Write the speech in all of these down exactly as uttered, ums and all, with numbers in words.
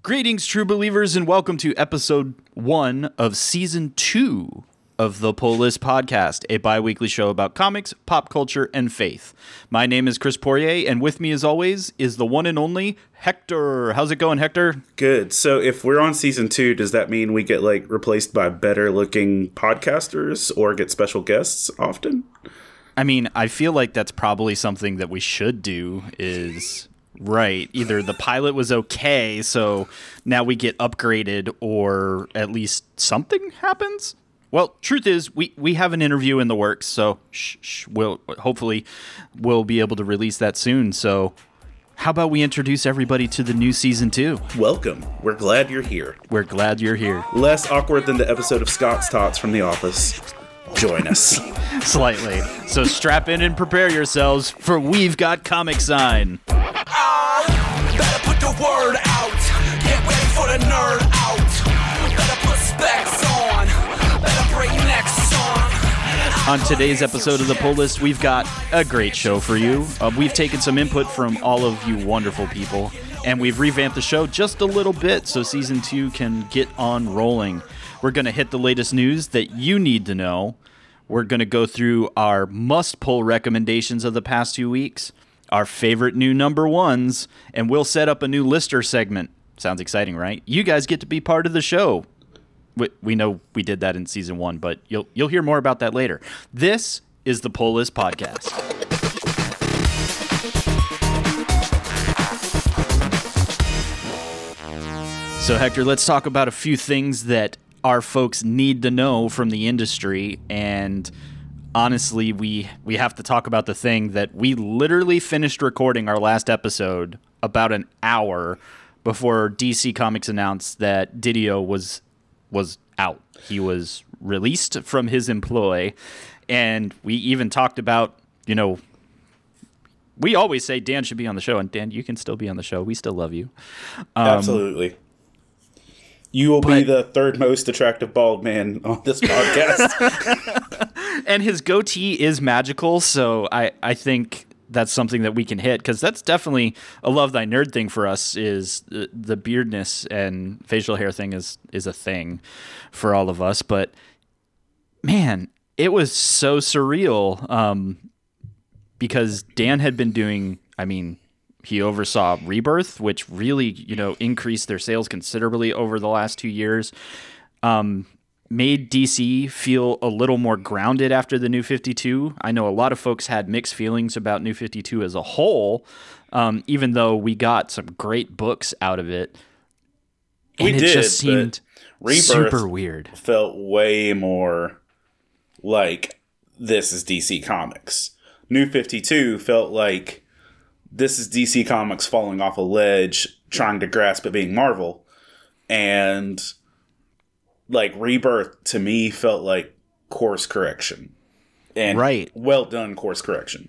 Greetings, true believers, and welcome to episode one of season two of the Pull List Podcast, a bi-weekly show about comics, pop culture, and faith. My name is Chris Poirier, and with me, as always, is the one and only Hector. How's it going, Hector? Good. So if we're on season two, does that mean we get like replaced by better-looking podcasters or get special guests often? I mean, I feel like that's probably something that we should do is... Right. Either the pilot was okay, so now we get upgraded, or at least something happens. Well, truth is, we, we have an interview in the works, so shh, shh, we'll, hopefully we'll be able to release that soon. So how about we introduce everybody to the new season two? Welcome. We're glad you're here. We're glad you're here. Less awkward than the episode of Scott's Tots from The Office. Join us. Slightly. So strap in and prepare yourselves, for we've got Comic Sign. Better put the word out. Get ready for the nerd out. Better put specs on. Better bring next song. On today's episode of the Pull List, we've got a great show for you. Uh, we've taken some input from all of you wonderful people, and we've revamped the show just a little bit so season two can get on rolling. We're going to hit the latest news that you need to know. We're going to go through our must-pull recommendations of the past two weeks. Our favorite new number ones, and we'll set up a new lister segment. Sounds exciting, right? You guys get to be part of the show. We, we know we did that in season one, but you'll you'll hear more about that later. This is the Pull List Podcast. So, Hector, let's talk about a few things that our folks need to know from the industry, and honestly, we we have to talk about the thing that we literally finished recording our last episode about an hour before D C Comics announced that Didio was was out. He was released from his employ, and we even talked about, you know, we always say Dan should be on the show, and Dan, you can still be on the show. We still love you. Um, Absolutely. You will but, be the third most attractive bald man on this podcast. And his goatee is magical, so I, I think that's something that we can hit, because that's definitely a love thy nerd thing for us. Is the, the beardness and facial hair thing is is a thing for all of us. But man, it was so surreal, um, because Dan had been doing, I mean, he oversaw Rebirth, which really, you know, increased their sales considerably over the last two years. Um, made D C feel a little more grounded after the New fifty-two. I know a lot of folks had mixed feelings about New fifty-two as a whole, um, even though we got some great books out of it. And we it did, just seemed Rebirth super weird. Felt way more like this is D C Comics. New fifty-two felt like this is D C Comics falling off a ledge, trying to grasp at being Marvel. And like Rebirth to me felt like course correction. And right. Well done course correction.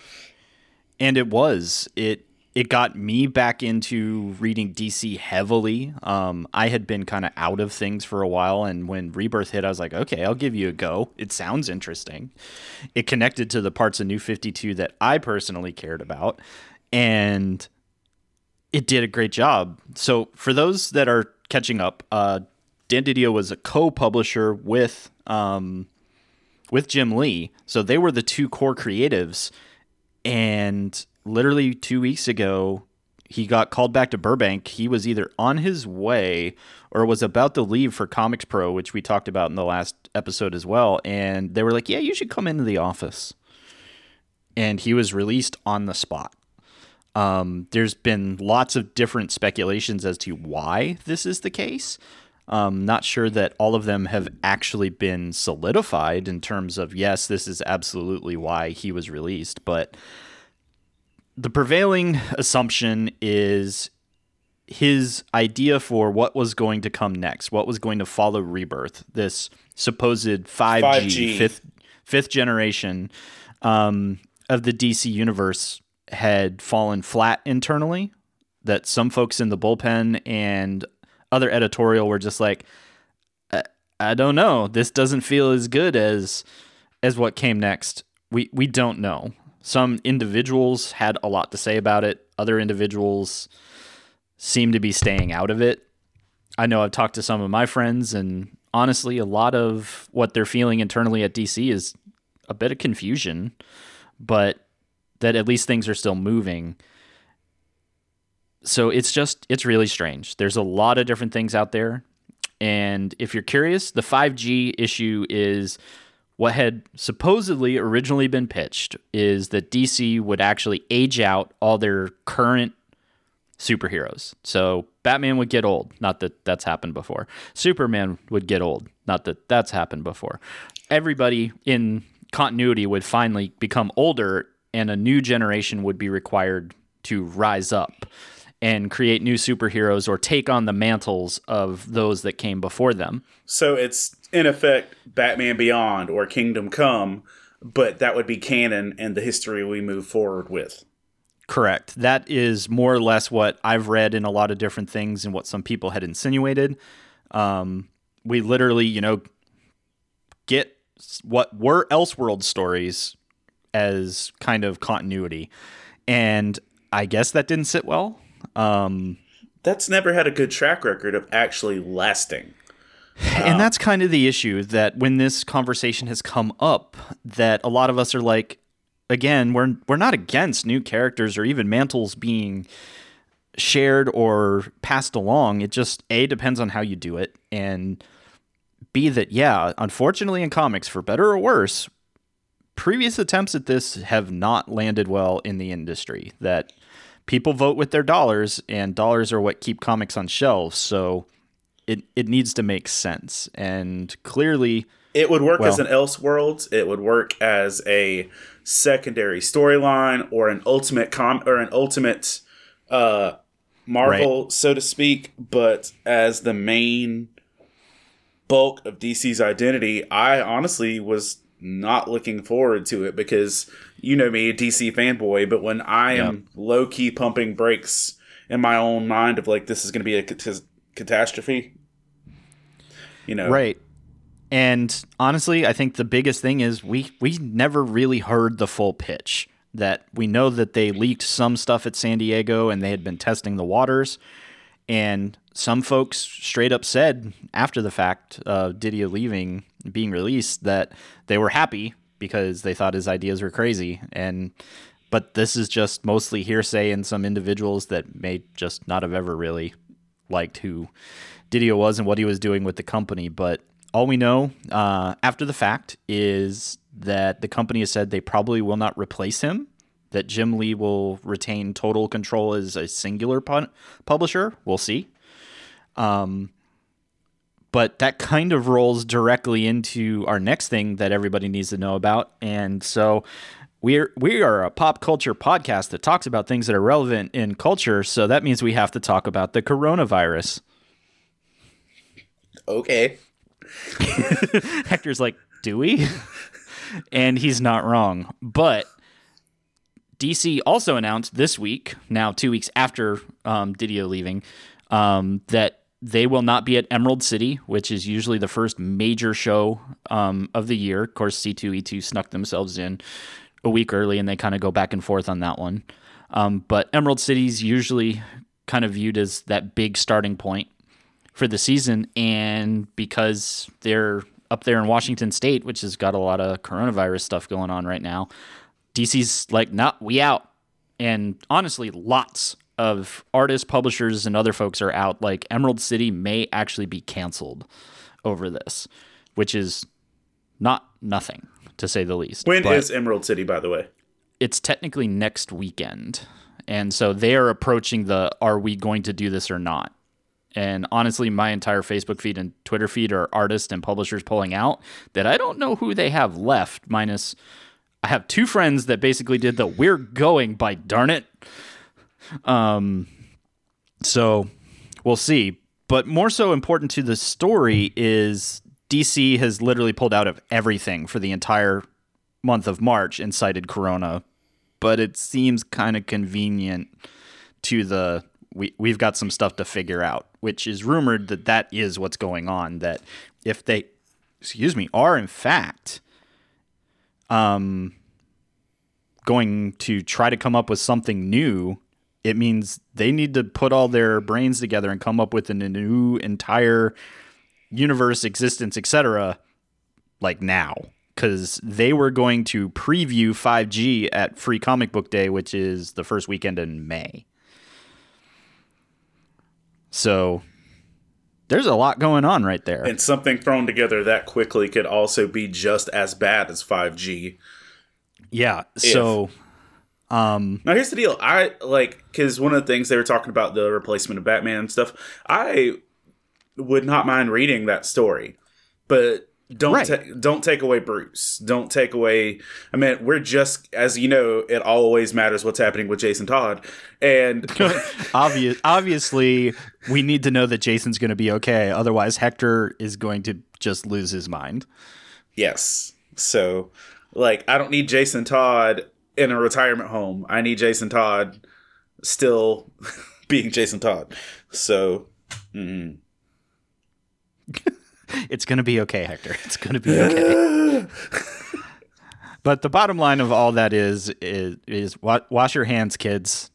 And it was. It it got me back into reading D C heavily. Um, I had been kind of out of things for a while, and when Rebirth hit, I was like, okay, I'll give you a go. It sounds interesting. It connected to the parts of New fifty-two that I personally cared about, and it did a great job. So for those that are catching up, uh, Dan Didio was a co-publisher with um, with Jim Lee. So they were the two core creatives. And literally two weeks ago, he got called back to Burbank. He was either on his way or was about to leave for Comics Pro, which we talked about in the last episode as well. And they were like, yeah, you should come into the office. And he was released on the spot. Um, there's been lots of different speculations as to why this is the case. Um, not sure that all of them have actually been solidified in terms of, yes, this is absolutely why he was released. But the prevailing assumption is his idea for what was going to come next, what was going to follow Rebirth, this supposed five G, five G. fifth, fifth generation um, of the D C universe had fallen flat internally, that some folks in the bullpen and other editorial were just like, I, I don't know. This doesn't feel as good as as what came next. We we don't know. Some individuals had a lot to say about it. Other individuals seem to be staying out of it. I know I've talked to some of my friends, and honestly, a lot of what they're feeling internally at D C is a bit of confusion, but that at least things are still moving. So it's just, it's really strange. There's a lot of different things out there. And if you're curious, the five G issue is what had supposedly originally been pitched is that D C would actually age out all their current superheroes. So Batman would get old. Not that that's happened before. Superman would get old. Not that that's happened before. Everybody in continuity would finally become older, and a new generation would be required to rise up and create new superheroes or take on the mantles of those that came before them. So it's, in effect, Batman Beyond or Kingdom Come, but that would be canon and the history we move forward with. Correct. That is more or less what I've read in a lot of different things and what some people had insinuated. Um, we literally, you know, get what were Elseworld stories as kind of continuity. And I guess that didn't sit well. Um, That's never had a good track record of actually lasting. And um, that's kind of the issue, that when this conversation has come up, that a lot of us are like, again, we're we're not against new characters or even mantles being shared or passed along. It just, A, depends on how you do it, and B, that, yeah, unfortunately in comics, for better or worse, previous attempts at this have not landed well in the industry. That people vote with their dollars, and dollars are what keep comics on shelves. So it it needs to make sense. And clearly, it would work well, as an Elseworlds. It would work as a secondary storyline or an ultimate com or an ultimate uh, Marvel, right, so to speak. But as the main bulk of D C's identity, I honestly was not looking forward to it because, you know me, a D C fanboy, but when I am yep. low-key pumping brakes in my own mind of like, this is going to be a cat- catastrophe, you know. Right. And honestly, I think the biggest thing is we, we never really heard the full pitch. That we know that they leaked some stuff at San Diego and they had been testing the waters. And some folks straight up said after the fact of Didio leaving, being released, that they were happy because they thought his ideas were crazy. And but this is just mostly hearsay and some individuals that may just not have ever really liked who Didio was and what he was doing with the company. But all we know uh, after the fact is that the company has said they probably will not replace him, that Jim Lee will retain total control as a singular pu- publisher. We'll see. Um, but that kind of rolls directly into our next thing that everybody needs to know about. And so we're, we are a pop culture podcast that talks about things that are relevant in culture. So that means we have to talk about the coronavirus. Okay. Hector's like, do we? And he's not wrong. But D C also announced this week, now two weeks after um, Didio leaving, um, that they will not be at Emerald City, which is usually the first major show um, of the year. Of course, C two E two snuck themselves in a week early, and they kind of go back and forth on that one. Um, but Emerald City is usually kind of viewed as that big starting point for the season, and because they're up there in Washington State, which has got a lot of coronavirus stuff going on right now, D C's like, nah, we out. And honestly, lots of artists, publishers, and other folks are out. Like, Emerald City may actually be canceled over this, which is not nothing, to say the least. When but is Emerald City, by the way? It's technically next weekend. And so they are approaching the, are we going to do this or not? And honestly, my entire Facebook feed and Twitter feed are artists and publishers pulling out that I don't know who they have left, minus I have two friends that basically did the we're going by darn it. Um, so we'll see. But more so important to the story is D C has literally pulled out of everything for the entire month of March and cited Corona. But it seems kind of convenient to the, we, we've got some stuff to figure out, which is rumored that that is what's going on. That if they, excuse me, are in fact um, going to try to come up with something new It means they need to put all their brains together and come up with a new entire universe, existence, et cetera, like now. Because they were going to preview five G at Free Comic Book Day, which is the first weekend in May. So there's a lot going on right there. And something thrown together that quickly could also be just as bad as five G. Yeah, so... Um, now here's the deal. I like because one of the things they were talking about the replacement of Batman and stuff. I would not mind reading that story, but don't right. ta- don't take away Bruce. Don't take away. I mean, we're just as you know. It always matters what's happening with Jason Todd, and obvious. Obviously, we need to know that Jason's going to be okay. Otherwise, Hector is going to just lose his mind. Yes. So, like, I don't need Jason Todd in a retirement home. I need Jason Todd still being Jason Todd. So, mm. It's going to be okay, Hector. It's going to be okay. But the bottom line of all that is, is, is wash your hands, kids.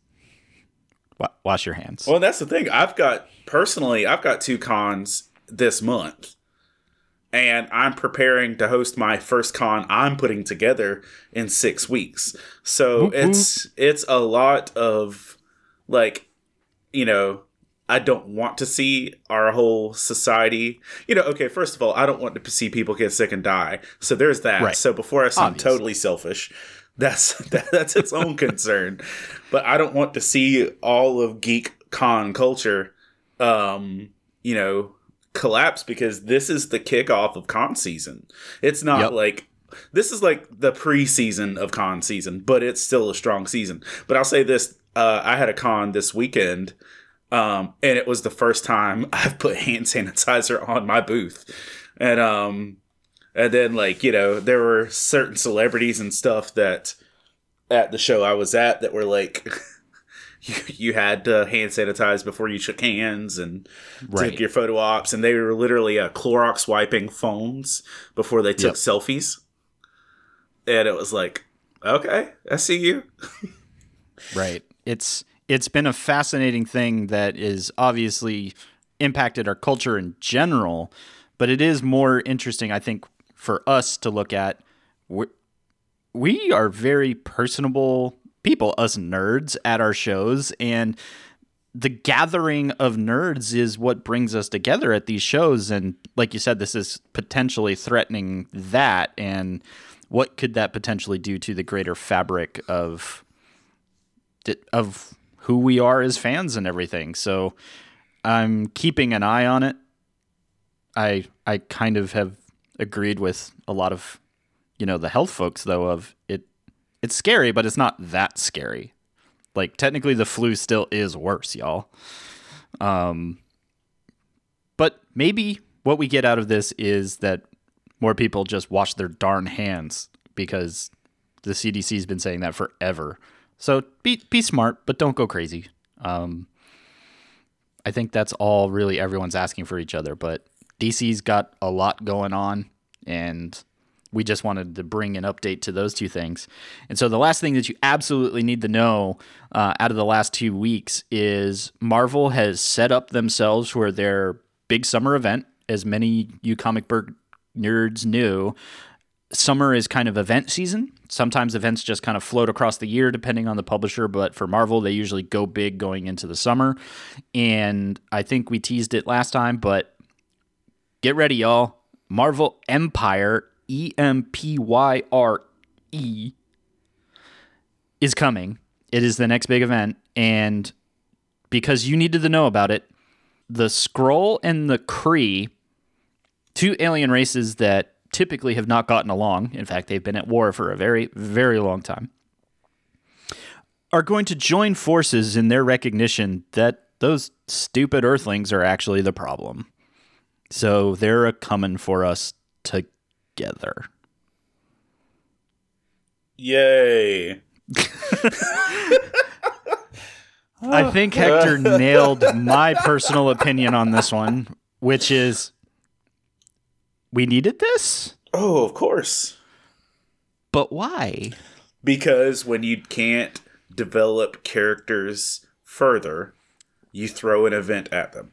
Wash your hands. Well, that's the thing. I've got, personally, I've got two cons this month. And I'm preparing to host my first con I'm putting together in six weeks. So whoop, it's whoop. it's a lot of, like, you know, I don't want to see our whole society. You know, okay, first of all, I don't want to see people get sick and die. So there's that. Right. So before I sound Obviously. totally selfish, that's that, that's its own concern. But I don't want to see all of geek con culture, um, you know, collapse, because this is the kickoff of con season. It's not yep. like this is like the preseason of con season, but it's still a strong season. But I'll say this: uh, I had a con this weekend, um, and it was the first time I've put hand sanitizer on my booth, and um, and then like you know there were certain celebrities and stuff that at the show I was at that were like. You, you had to hand sanitize before you shook hands and right. took your photo ops, and they were literally uh, Clorox wiping phones before they took yep. selfies. And it was like, okay, I see you. Right. It's it's been a fascinating thing that is obviously impacted our culture in general, but it is more interesting, I think, for us to look at. We're, we are very personable people, us nerds at our shows, and the gathering of nerds is what brings us together at these shows. And like you said, this is potentially threatening that. And what could that potentially do to the greater fabric of of who we are as fans and everything? So I'm keeping an eye on it. I I kind of have agreed with a lot of, you know, the health folks, though, of it. It's scary, but it's not that scary. Like, technically, the flu still is worse, y'all. Um, but maybe what we get out of this is that more people just wash their darn hands, because the C D C's been saying that forever. So be be smart, but don't go crazy. Um, I think that's all really everyone's asking for each other. But D C's got a lot going on, and we just wanted to bring an update to those two things. And so the last thing that you absolutely need to know uh, out of the last two weeks is Marvel has set up themselves for their big summer event. As many you comic book nerds knew, summer is kind of event season. Sometimes events just kind of float across the year depending on the publisher, but for Marvel, they usually go big going into the summer. And I think we teased it last time, but get ready, y'all. Marvel Empire, E M P Y R E, is coming. It is the next big event, and because you needed to know about it, the Skrull and the Kree, two alien races that typically have not gotten along, in fact, they've been at war for a very, very long time, are going to join forces in their recognition that those stupid Earthlings are actually the problem. So they're a coming for us together. Yay. I think Hector nailed my personal opinion on this one, which is we needed this? Oh, of course. But why? Because when you can't develop characters further, you throw an event at them.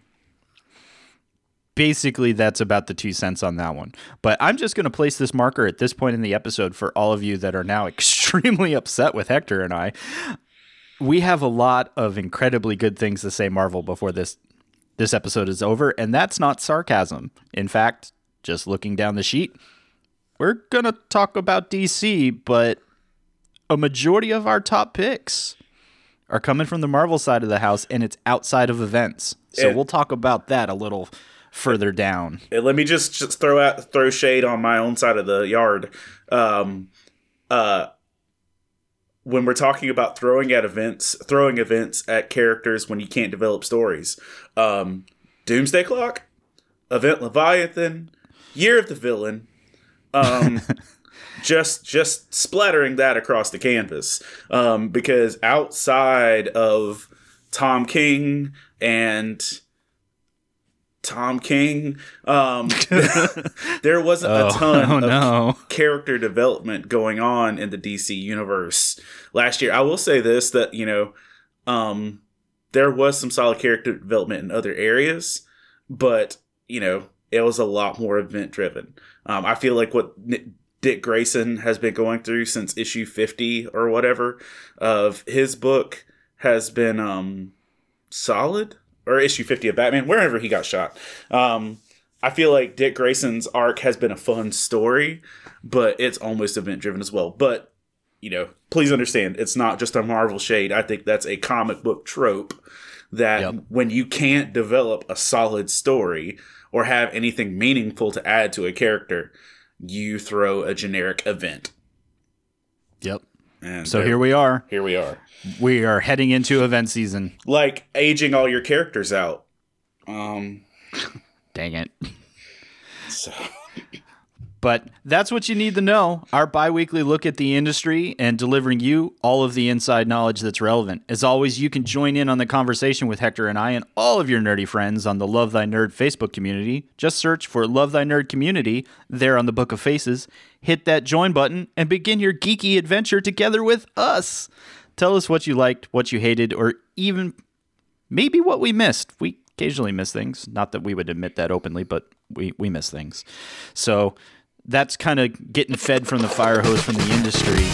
Basically, that's about the two cents on that one. But I'm just going to place this marker at this point in the episode for all of you that are now extremely upset with Hector and I. We have a lot of incredibly good things to say Marvel before this this episode is over, and that's not sarcasm. In fact, just looking down the sheet, we're going to talk about D C, but a majority of our top picks are coming from the Marvel side of the house, and it's outside of events. So And- we'll talk about that a little further down. And let me just, just throw out throw shade on my own side of the yard. Um, uh, when we're talking about throwing at events, throwing events at characters when you can't develop stories, um, Doomsday Clock, Event Leviathan, Year of the Villain, um, just just splattering that across the canvas, um, because outside of Tom King and Tom King, um, there wasn't Oh, a ton oh of no. character development going on in the D C universe last year. I will say this, that, you know, um, there was some solid character development in other areas, but, you know, it was a lot more event driven. Um, I feel like what N- Dick Grayson has been going through since issue fifty or whatever of his book has been um, solid. Or issue fifty of Batman, wherever he got shot. Um, I feel like Dick Grayson's arc has been a fun story, but it's almost event-driven as well. But, you know, please understand, it's not just a Marvel shade. I think that's a comic book trope that Yep. when you can't develop a solid story or have anything meaningful to add to a character, you throw a generic event. Yep. And So there- here we are. Here we are. We are heading into event season. Like aging all your characters out. Um, Dang it. so... But that's what you need to know. Our bi-weekly look at the industry and delivering you all of the inside knowledge that's relevant. As always, you can join in on the conversation with Hector and I and all of your nerdy friends on the Love Thy Nerd Facebook community. Just search for Love Thy Nerd Community there on the Book of Faces. Hit that join button and begin your geeky adventure together with us. Tell us what you liked, what you hated, or even maybe what we missed. We occasionally miss things. Not that we would admit that openly, but we, we miss things. So that's kind of getting fed from the fire hose from the industry.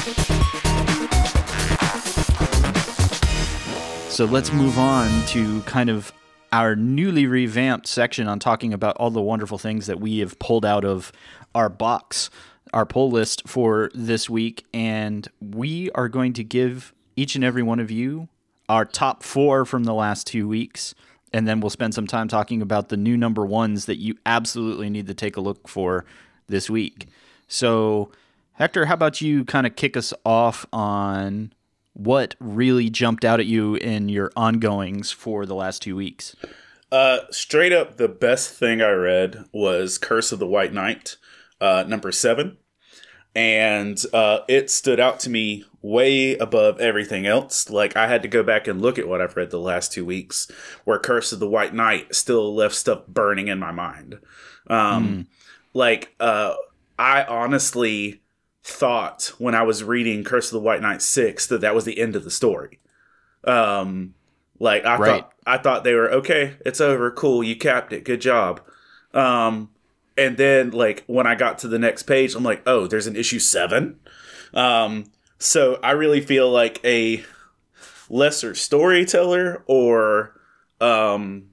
So let's move on to kind of our newly revamped section on talking about all the wonderful things that we have pulled out of our box, our pull list for this week. And we are going to give each and every one of you our top four from the last two weeks. And then we'll spend some time talking about the new number ones that you absolutely need to take a look for this week. So, Hector, how about you kind of kick us off on what really jumped out at you in your ongoings for the last two weeks? Uh, straight up, the best thing I read was Curse of the White Knight, uh, number seven. And uh, it stood out to me way above everything else. Like, I had to go back and look at what I've read the last two weeks, where Curse of the White Knight still left stuff burning in my mind. Um, mm. Like, uh, I honestly thought when I was reading Curse of the White Knight six that that was the end of the story. Um, like, I right. thought I thought they were, okay, it's over, cool, you capped it, good job. Um, and then, like, when I got to the next page, I'm like, oh, there's an issue seven? Um, so I really feel like a lesser storyteller or um,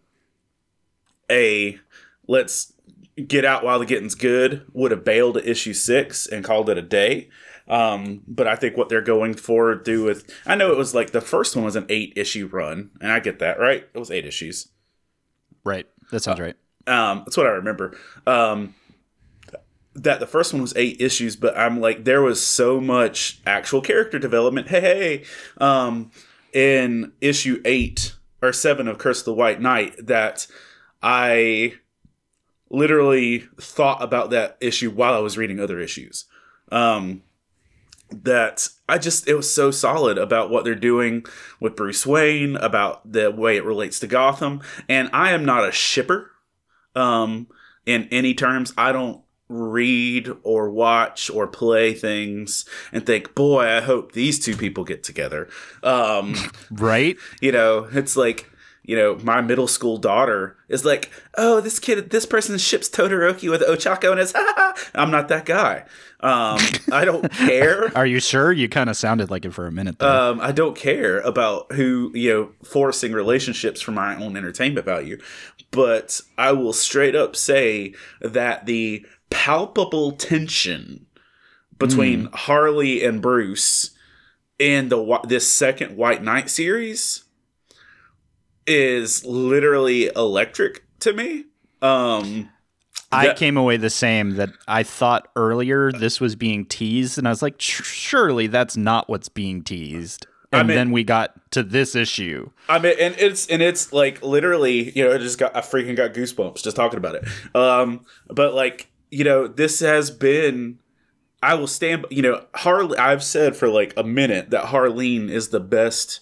a let's get out while the getting's good would have bailed at issue six and called it a day. Um, but I think what they're going for do with, I know it was like the first one was an eight issue run, and I get that, right? It was eight issues. Right. That sounds right. Um, that's what I remember. Um, that the first one was eight issues, but I'm like, there was so much actual character development. Hey, hey, um, in issue eight or seven of Curse of the White Knight that I literally thought about that issue while I was reading other issues. Um, that I just, it was so solid about what they're doing with Bruce Wayne, about the way it relates to Gotham. And I am not a shipper, um, in any terms. I don't read or watch or play things and think, boy, I hope these two people get together. Um, right? You know, it's like, you know, my middle school daughter is like, oh, this kid, this person ships Todoroki with Ochako and it's, ha ha. I'm not that guy. Um, I don't care. Are you sure? You kind of sounded like it for a minute there. Um, I don't care about who, you know, forcing relationships for my own entertainment value. But I will straight up say that the palpable tension between mm. Harley and Bruce in the this second White Knight series is literally electric to me. Um, I that, came away the same, that I thought earlier this was being teased, and I was like, surely that's not what's being teased. And I mean, then we got to this issue. I mean, and it's and it's like literally, you know, I just got I freaking got goosebumps just talking about it. Um, but like, you know, this has been. I will stand. You know, Harley. I've said for like a minute that Harleen is the best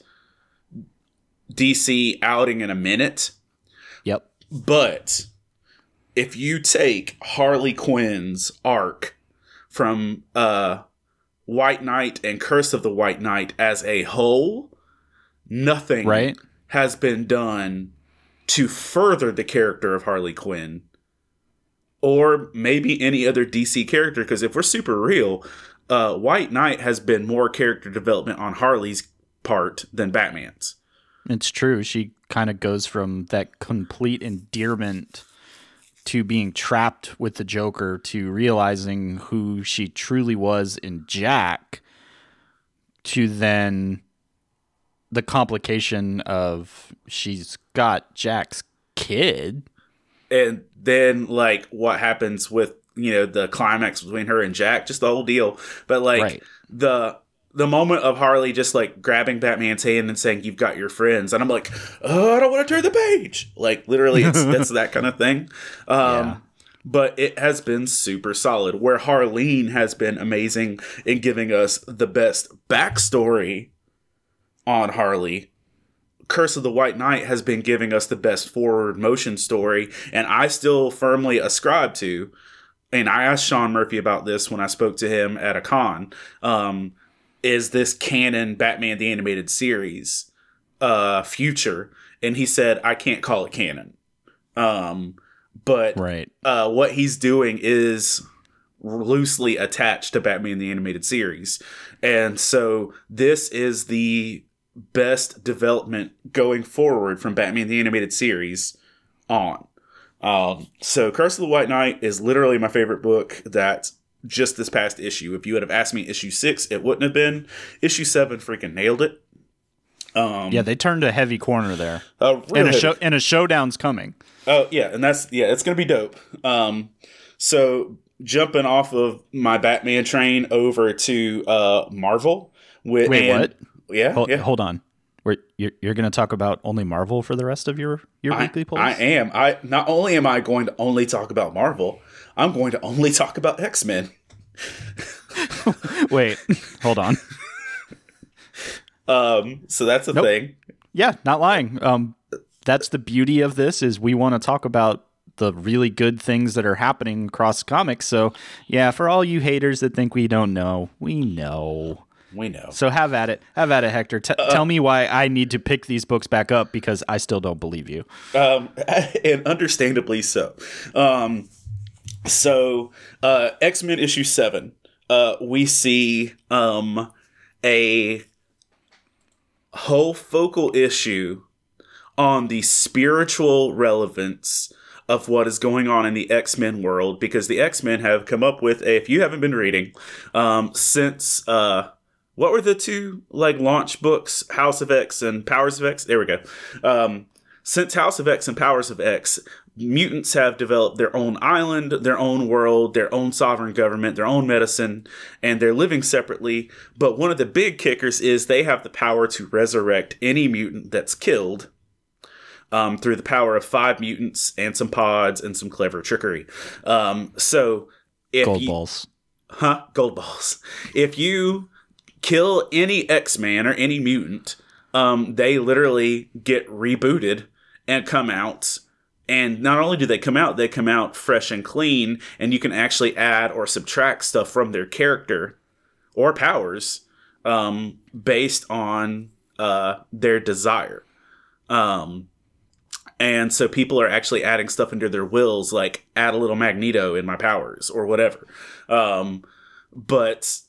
D C outing in a minute. Yep. But if you take Harley Quinn's arc from uh, White Knight and Curse of the White Knight as a whole, nothing right. has been done to further the character of Harley Quinn or maybe any other D C character. Because if we're super real, uh, White Knight has been more character development on Harley's part than Batman's. It's true. She kind of goes from that complete endearment to being trapped with the Joker to realizing who she truly was in Jack, to then the complication of she's got Jack's kid. And then, like, what happens with, you know, the climax between her and Jack, just the whole deal. But, like, right. the... The moment of Harley just, like, grabbing Batman's hand and saying, you've got your friends. And I'm like, oh, I don't want to turn the page. Like, literally, it's, it's that kind of thing. Um, yeah. But it has been super solid. Where Harleen has been amazing in giving us the best backstory on Harley, Curse of the White Knight has been giving us the best forward motion story. And I still firmly ascribe to, and I asked Sean Murphy about this when I spoke to him at a con, um, is this canon Batman the Animated Series uh, future? And he said, I can't call it canon. Um, but right. uh, what he's doing is loosely attached to Batman the Animated Series. And so this is the best development going forward from Batman the Animated Series on. Um, so Curse of the White Knight is literally my favorite book that just this past issue. If you would have asked me issue six, it wouldn't have been. Issue seven freaking nailed it. Um, yeah, they turned a heavy corner there. Uh, and, a show, and a showdown's coming. Oh, yeah, and that's, yeah, it's going to be dope. Um, so, jumping off of my Batman train over to uh, Marvel. With, Wait, and, what? Yeah, hold, yeah. Hold on. We're, you're you're going to talk about only Marvel for the rest of your, your I, weekly polls? I am. I Not only am I going to only talk about Marvel, I'm going to only talk about X-Men. Wait, hold on. Um, so that's a nope. thing. Yeah, not lying. Um, that's the beauty of this, is we want to talk about the really good things that are happening across comics. So yeah, for all you haters that think we don't know, we know. We know. So have at it. Have at it, Hector. T- uh, tell me why I need to pick these books back up, because I still don't believe you. Um, and understandably so. Um, so uh, X-Men issue seven, uh, we see um, a whole focal issue on the spiritual relevance of what is going on in the X-Men world, because the X-Men have come up with a, if you haven't been reading, um, since, uh, what were the two, like, launch books? House of X and Powers of X? There we go. Um, since House of X and Powers of X, mutants have developed their own island, their own world, their own sovereign government, their own medicine, and they're living separately. But one of the big kickers is they have the power to resurrect any mutant that's killed, um, through the power of five mutants and some pods and some clever trickery. Um, so if Gold you, balls. Huh? Gold balls. If you kill any X-Man or any mutant, um, they literally get rebooted and come out And not only do they come out, they come out fresh and clean, and you can actually add or subtract stuff from their character or powers um, based on uh, their desire. Um, and so people are actually adding stuff into their wills, like add a little Magneto in my powers or whatever. Um, but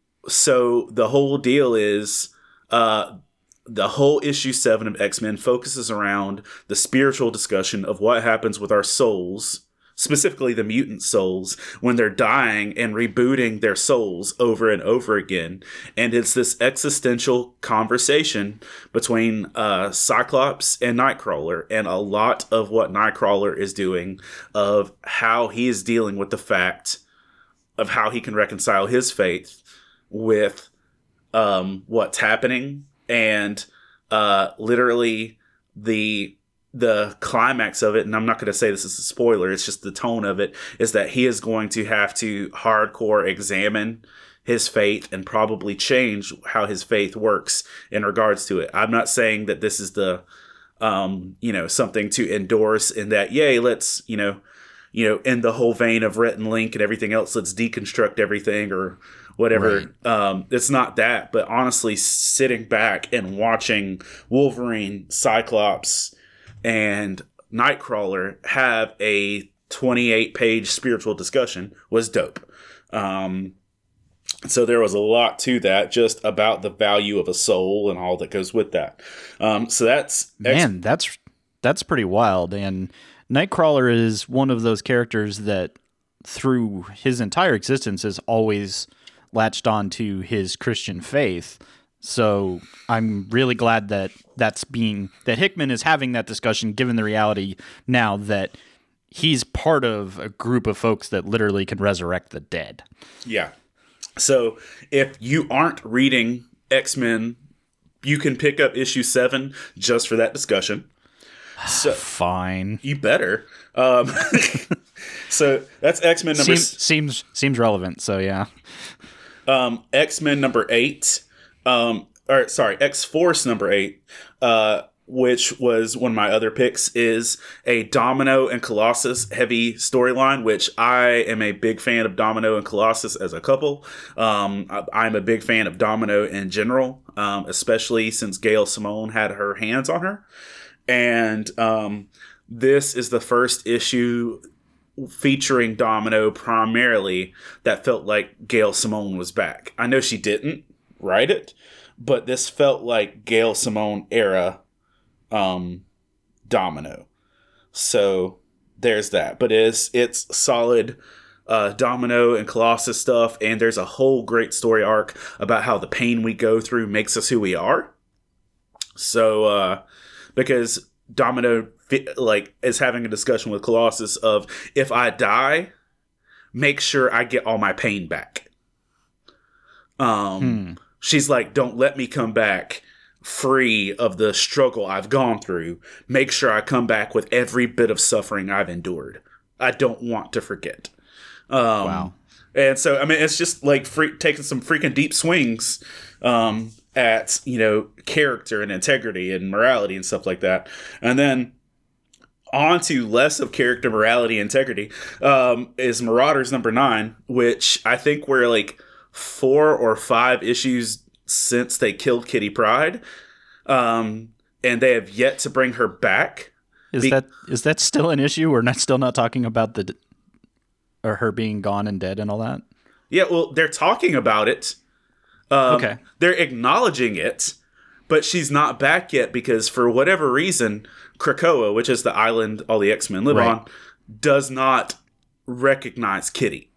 so the whole deal is uh, the whole issue seven of X-Men focuses around the spiritual discussion of what happens with our souls, specifically the mutant souls, when they're dying and rebooting their souls over and over again. And it's this existential conversation between uh, Cyclops and Nightcrawler, and a lot of what Nightcrawler is doing, of how he is dealing with the fact of how he can reconcile his faith with um, what's happening. And uh, literally the the climax of it, and I'm not going to say this is a spoiler, it's just the tone of it, is that he is going to have to hardcore examine his faith and probably change how his faith works in regards to it. I'm not saying that this is the, um, you know, something to endorse in that, yay, let's, you know, you know, in the whole vein of Rhett and Link and everything else, let's deconstruct everything or whatever. Right. Um, it's not that, but honestly, sitting back and watching Wolverine, Cyclops, and Nightcrawler have a twenty-eight page spiritual discussion was dope. Um, so there was a lot to that, just about the value of a soul and all that goes with that. Um, so that's man, ex- that's that's pretty wild. And Nightcrawler is one of those characters that, through his entire existence, has always latched on to his Christian faith. So I'm really glad that that's being that Hickman is having that discussion, given the reality now that he's part of a group of folks that literally can resurrect the dead. Yeah. So if you aren't reading X-Men, you can pick up issue seven just for that discussion. So fine, you better. Um, so that's X-Men number seems seems seems relevant. So yeah, um, X-Men number eight. Um, or sorry, X-Force number eight, uh, which was one of my other picks, is a Domino and Colossus heavy storyline, which I am a big fan of Domino and Colossus as a couple. Um, I, I'm a big fan of Domino in general, um, especially since Gail Simone had her hands on her. And um, this is the first issue featuring Domino primarily that felt like Gail Simone was back. I know she didn't write it, but this felt like Gail Simone era um, Domino. So there's that. But it's it's solid uh, Domino and Colossus stuff, and there's a whole great story arc about how the pain we go through makes us who we are. So uh, because Domino like is having a discussion with Colossus of, if I die, make sure I get all my pain back. Um. Hmm. She's like, don't let me come back free of the struggle I've gone through. Make sure I come back with every bit of suffering I've endured. I don't want to forget. Um, wow. And so, I mean, it's just like free, taking some freaking deep swings um, at, you know, character and integrity and morality and stuff like that. And then on to less of character, morality, integrity um, is Marauders number nine, which I think we're like four or five issues since they killed Kitty Pryde, um, and they have yet to bring her back. Is Be- that is that still an issue? We're not still not talking about the or her being gone and dead and all that. Yeah, well, they're talking about it. Um, okay, they're acknowledging it, but she's not back yet because for whatever reason, Krakoa, which is the island all the X-Men live right. on, does not recognize Kitty.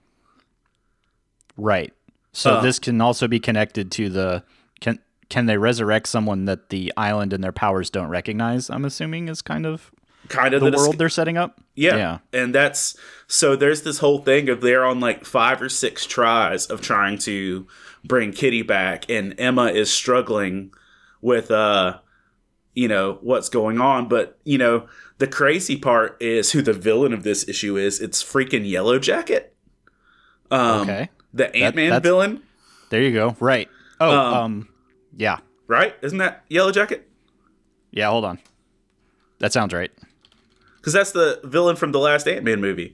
Right. So uh, this can also be connected to the can can they resurrect someone that the island and their powers don't recognize? I'm assuming is kind of kind of the, the world dis- they're setting up. Yeah. yeah, and that's so. There's this whole thing of they're on like five or six tries of trying to bring Kitty back, and Emma is struggling with uh, you know what's going on. But you know the crazy part is who the villain of this issue is. It's freaking Yellow Jacket. Um, okay. The Ant-Man that, villain. There you go. Right. Oh, um, um, yeah. Right? Isn't that Yellow Jacket? Yeah, hold on. That sounds right. Because that's the villain from the last Ant-Man movie.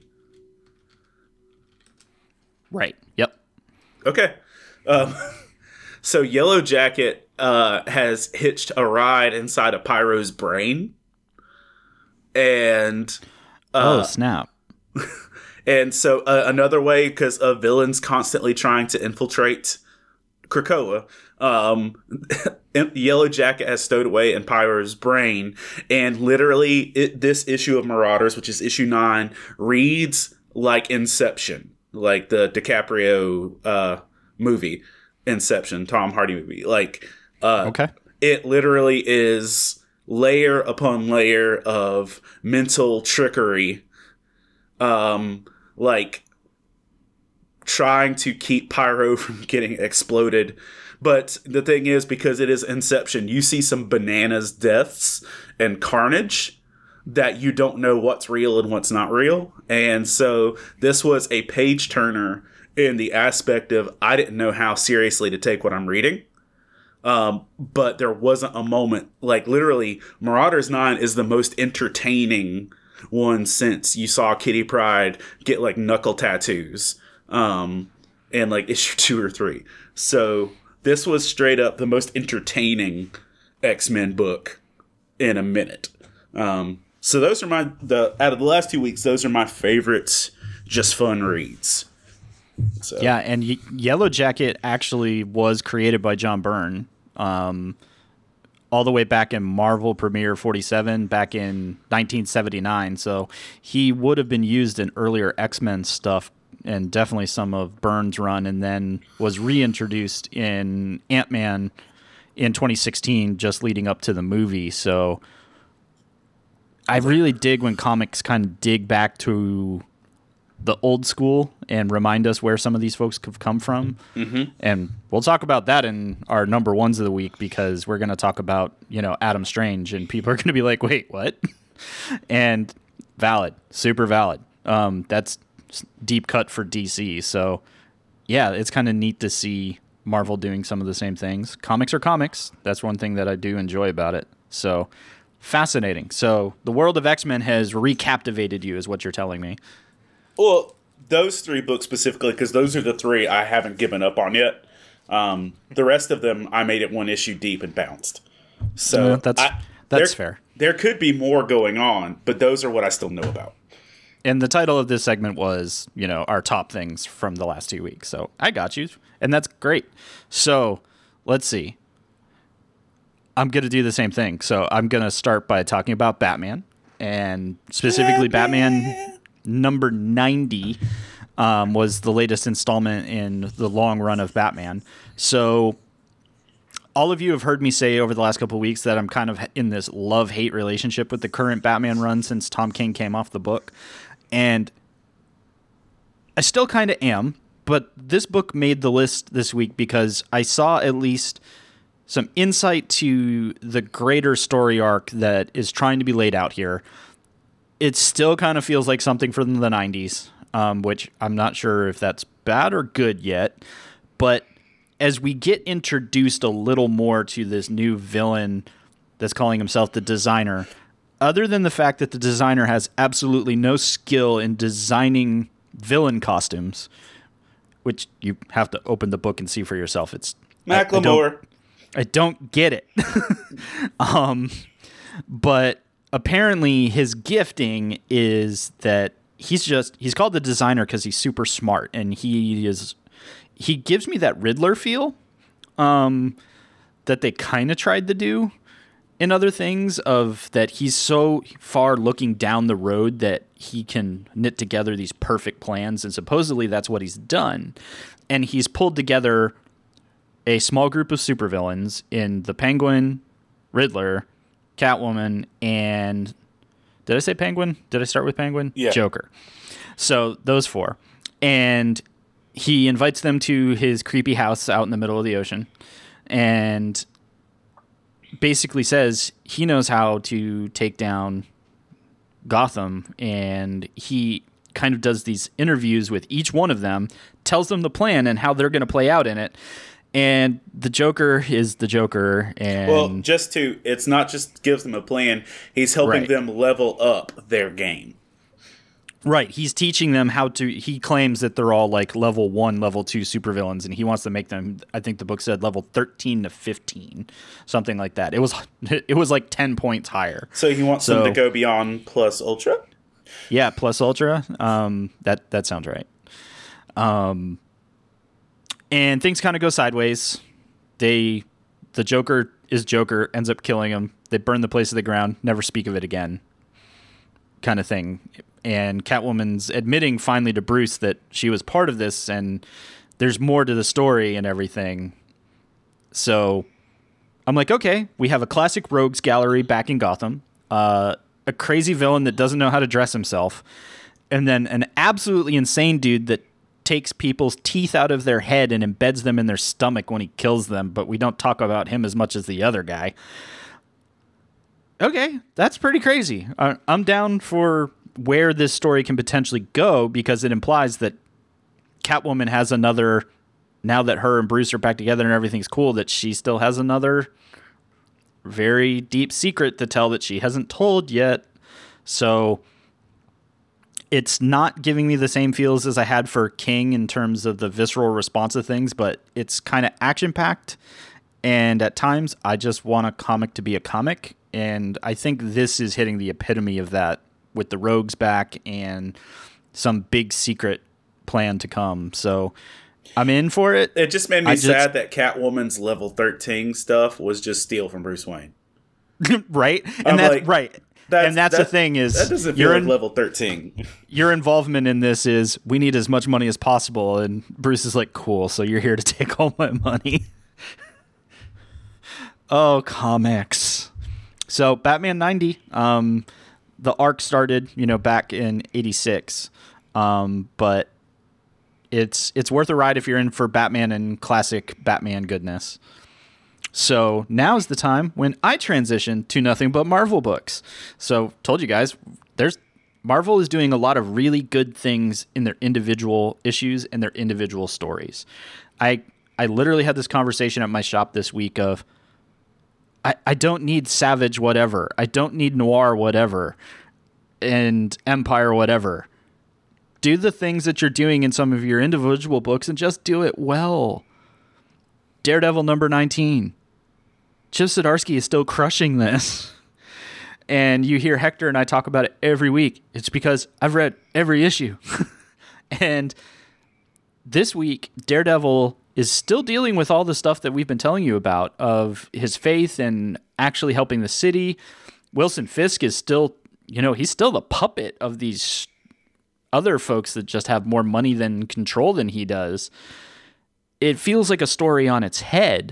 Right. Yep. Okay. Um, so Yellow Jacket uh, has hitched a ride inside of Pyro's brain. And... Uh, oh, snap. And so uh, another way, because of villains constantly trying to infiltrate Krakoa, um, Yellow Jacket has stowed away in Pyro's brain. And literally, it, this issue of Marauders, which is issue nine, reads like Inception, like the DiCaprio uh, movie, Inception, Tom Hardy movie. Like, uh, okay. It literally is layer upon layer of mental trickery. Um, like trying to keep Pyro from getting exploded. But the thing is, because it is Inception, you see some bananas deaths and carnage that you don't know what's real and what's not real. And so this was a page turner in the aspect of I didn't know how seriously to take what I'm reading. Um, but there wasn't a moment, like literally Marauders nine is the most entertaining one since you saw Kitty Pryde get like knuckle tattoos um in like issue two or three. So this was straight up the most entertaining X-Men book in a minute. Um so those are my the out of the last two weeks, those are my favorites, just fun reads. So yeah, and y- Yellow Jacket actually was created by John Byrne. Um all the way back in Marvel Premiere forty-seven, back in nineteen seventy-nine. So he would have been used in earlier X-Men stuff and definitely some of Byrne's run, and then was reintroduced in Ant-Man in twenty sixteen, just leading up to the movie. So I really dig when comics kind of dig back to the old school and remind us where some of these folks have come from. Mm-hmm. And we'll talk about that in our number ones of the week, because we're going to talk about, you know, Adam Strange, and people are going to be like, wait, what? And valid, super valid. Um, that's deep cut for D C. So yeah, it's kind of neat to see Marvel doing some of the same things. Comics are comics. That's one thing that I do enjoy about it. So fascinating. So the world of X-Men has recaptivated you, is what you're telling me. Well, those three books specifically, because those are the three I haven't given up on yet. Um, the rest of them, I made it one issue deep and bounced. So yeah, that's I, that's there, fair. There could be more going on, but those are what I still know about. And the title of this segment was, you know, our top things from the last two weeks. So I got you, and that's great. So let's see. I'm going to do the same thing. So I'm going to start by talking about Batman, and specifically Batman, Batman number ninety um, was the latest installment in the long run of Batman. So all of you have heard me say over the last couple of weeks that I'm kind of in this love-hate relationship with the current Batman run since Tom King came off the book. And I still kind of am, but this book made the list this week because I saw at least some insight to the greater story arc that is trying to be laid out here. It still kind of feels like something from the nineties, um, which I'm not sure if that's bad or good yet. But as we get introduced a little more to this new villain that's calling himself the Designer, other than the fact that the Designer has absolutely no skill in designing villain costumes, which you have to open the book and see for yourself. It's Macklemore. I, I don't get it. um, but apparently his gifting is that he's just he's called the Designer because he's super smart, and he is he gives me that Riddler feel um, that they kind of tried to do in other things, of that he's so far looking down the road that he can knit together these perfect plans, and supposedly that's what he's done. And he's pulled together a small group of supervillains in the Penguin, Riddler, Catwoman, and did I say Penguin? Did I start with Penguin? Yeah. Joker. So those four. And he invites them to his creepy house out in the middle of the ocean, and basically says he knows how to take down Gotham, and he kind of does these interviews with each one of them, tells them the plan and how they're going to play out in it. And the Joker is the Joker. And Well, just to, it's not just gives them a plan. He's helping Right. them level up their game. right, he's teaching them how to. He claims that they're all like level one, level two supervillains, and he wants to make them. I think the book said level thirteen to fifteen, something like that. It was it was like ten points higher. So he wants So- them to go beyond plus ultra. Yeah, plus ultra. Um, that that sounds right. Um, and things kind of go sideways. They, the Joker is Joker, ends up killing him. They burn the place to the ground. Never speak of it again. Kind of thing. And Catwoman's admitting finally to Bruce that she was part of this, and there's more to the story and everything. So I'm like, okay, we have a classic rogues gallery back in Gotham. Uh, a crazy villain that doesn't know how to dress himself, and then an absolutely insane dude that takes people's teeth out of their head and embeds them in their stomach when he kills them, but we don't talk about him as much as the other guy. Okay, that's pretty crazy. Uh, I'm down for where this story can potentially go, because it implies that Catwoman has another, now that her and Bruce are back together and everything's cool, that she still has another very deep secret to tell that she hasn't told yet. So it's not giving me the same feels as I had for King in terms of the visceral response of things, but it's kind of action-packed. And at times, I just want a comic to be a comic. And I think this is hitting the epitome of that, with the rogues back and some big secret plan to come. So I'm in for it. It just made me I just- sad that Catwoman's level thirteen stuff was just steal from Bruce Wayne. Right? And I'm that's like, right. That's, and that's that, the thing is that doesn't feel you're like in, level thirteen. your involvement in this is we need as much money as possible, and Bruce is like, cool, so you're here to take all my money. Oh, comics. So Batman ninety, um, the arc started, you know, back in eighty-six, um, but it's it's worth a ride if you're in for Batman and classic Batman goodness. So now's the time when I transition to nothing but Marvel books. So told you guys, there's Marvel is doing a lot of really good things in their individual issues and their individual stories. I I literally had this conversation at my shop this week of I, I don't need Savage whatever. I don't need Noir whatever and Empire whatever. Do the things that you're doing in some of your individual books and just do it well. Daredevil number nineteen. Chip Zdarsky is still crushing this. And you hear Hector and I talk about it every week. It's because I've read every issue. And this week, Daredevil is still dealing with all the stuff that we've been telling you about of his faith and actually helping the city. Wilson Fisk is still, you know, he's still the puppet of these other folks that just have more money than control than he does. It feels like a story on its head.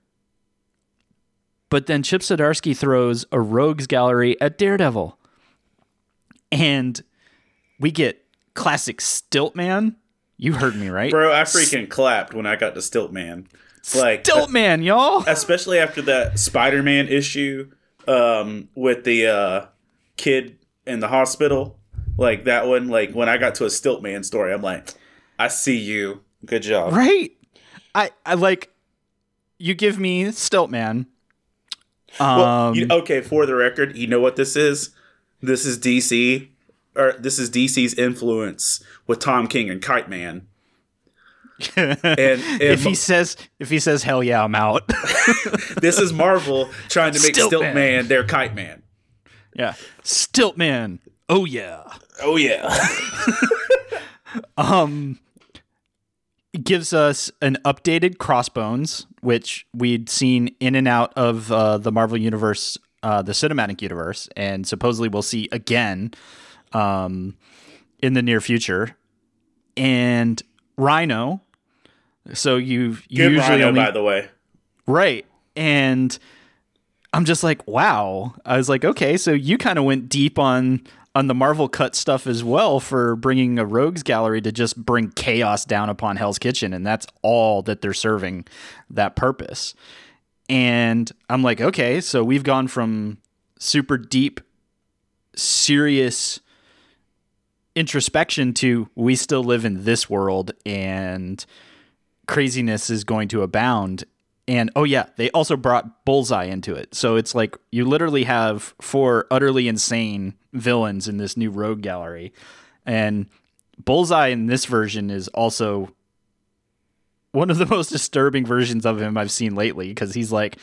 But then Chip Zdarsky throws a rogues gallery at Daredevil. And we get classic Stiltman. You heard me, right? Bro, I freaking clapped when I got to Stiltman. Like Stiltman, y'all. especially after that Spider-Man issue um, with the uh, kid in the hospital. Like that one, like when I got to a Stiltman story, I'm like, I see you. Good job. Right. I, I like, you give me Stiltman. Um, Well, you, okay, for the record, you know what this is? This is D C, or this is D C's influence with Tom King and Kite Man. and, and if he says, if he says, hell yeah, I'm out. this is Marvel trying to make Stiltman. Stiltman their Kite Man. Yeah. Stiltman. Oh yeah. Oh yeah. Um, it gives us an updated Crossbones, which we'd seen in and out of uh, the Marvel Universe, uh, the cinematic universe, and supposedly we'll see again um, in the near future. And Rhino. So you Good usually Rhino, only, by the way. right, and I'm just like, wow. I was like, okay, so you kind of went deep on on the Marvel cut stuff as well for bringing a rogues gallery to just bring chaos down upon Hell's Kitchen, and that's all that they're serving that purpose. And I'm like, okay, so we've gone from super deep, serious introspection to we still live in this world, and craziness is going to abound. And oh yeah, they also brought Bullseye into it. So it's like you literally have four utterly insane villains in this new rogue gallery. And Bullseye in this version is also one of the most disturbing versions of him I've seen lately, because he's like,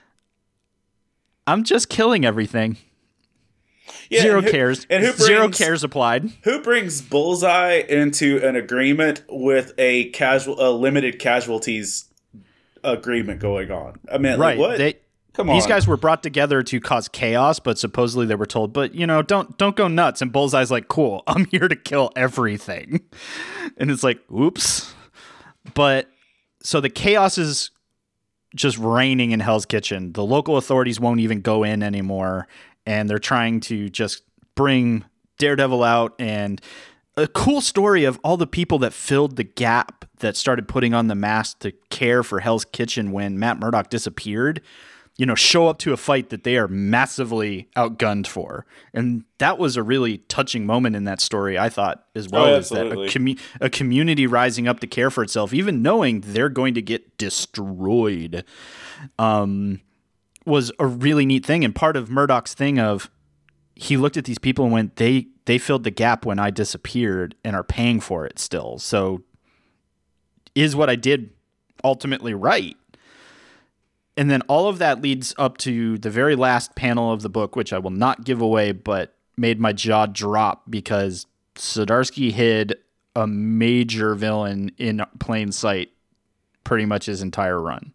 I'm just killing everything. Yeah, Zero and who, cares. And who brings, Zero cares applied. Who brings Bullseye into an agreement with a casual, a limited casualties agreement going on? I mean, right? Like, what? They, Come on. These guys were brought together to cause chaos, but supposedly they were told, but you know, don't don't go nuts. And Bullseye's like, cool, I'm here to kill everything. And it's like, oops. But so the chaos is just reigning in Hell's Kitchen. The local authorities won't even go in anymore, and they're trying to just bring Daredevil out. And a cool story of all the people that filled the gap that started putting on the mask to care for Hell's Kitchen when Matt Murdock disappeared, you know, show up to a fight that they are massively outgunned for. And that was a really touching moment in that story, I thought, as well. Oh, as that a, commu- a community rising up to care for itself, even knowing they're going to get destroyed, um, was a really neat thing. And part of Murdoch's thing of, he looked at these people and went, they, they filled the gap when I disappeared and are paying for it still. So is what I did ultimately right? And then all of that leads up to the very last panel of the book, which I will not give away, but made my jaw drop because Zdarsky hid a major villain in plain sight pretty much his entire run.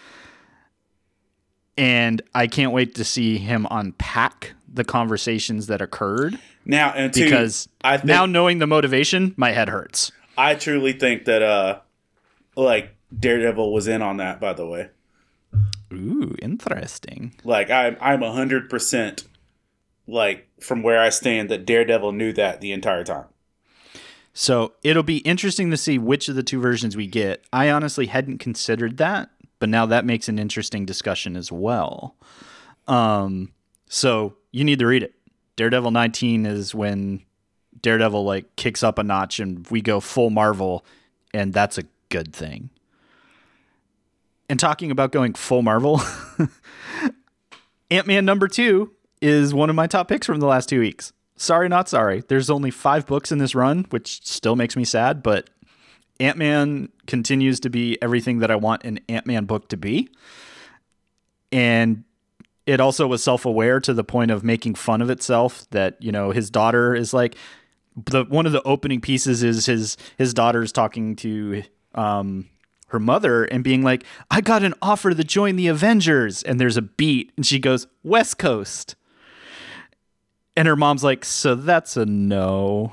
And I can't wait to see him unpack the conversations that occurred. Now, and two, because I think, now knowing the motivation, my head hurts. I truly think that, uh, like, Daredevil was in on that, by the way. Ooh, interesting. Like, I'm I'm one hundred percent, like, from where I stand, that Daredevil knew that the entire time. So it'll be interesting to see which of the two versions we get. I honestly hadn't considered that, but now that makes an interesting discussion as well. Um, so you need to read it. Daredevil nineteen is when Daredevil, like, kicks up a notch and we go full Marvel, and that's a good thing. And talking about going full Marvel, Ant-Man number two is one of my top picks from the last two weeks. Sorry, not sorry. There's only five books in this run, which still makes me sad, but Ant-Man continues to be everything that I want an Ant-Man book to be. And it also was self-aware to the point of making fun of itself that, you know, his daughter is like, the one of the opening pieces is his, his daughter's talking to, um, her mother and being like, I got an offer to join the Avengers. And there's a beat and she goes, West Coast. And her mom's like, so that's a no.